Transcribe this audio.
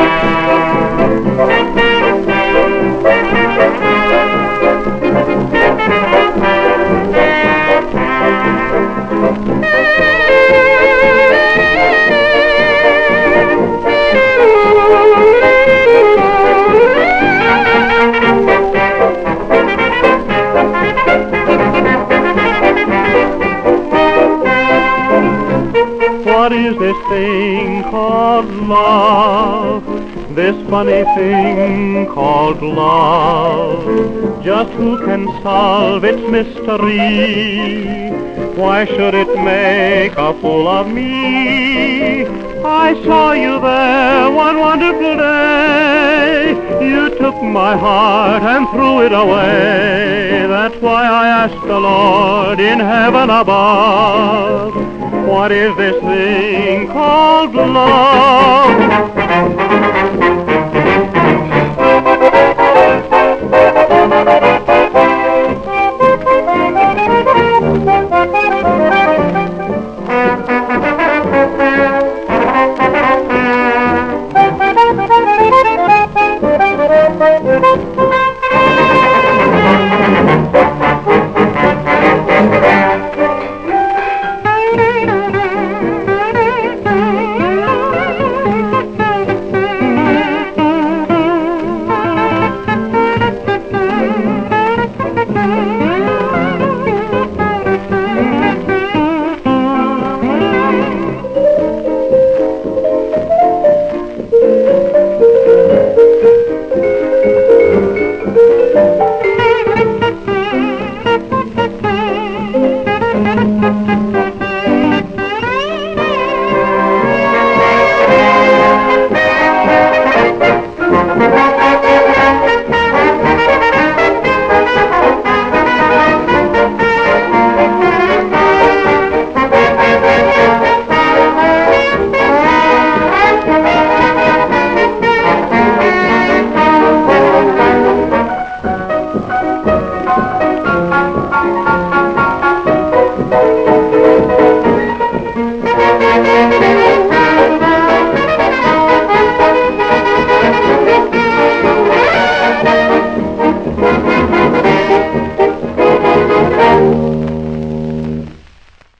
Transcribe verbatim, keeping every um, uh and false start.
What is this thing called love? This funny thing called love? Just who can solve its mystery? Why should it make a fool of me? I saw you there one wonderful day. You took my heart and threw it away. That's why I asked the Lord in heaven above, what is this thing called love?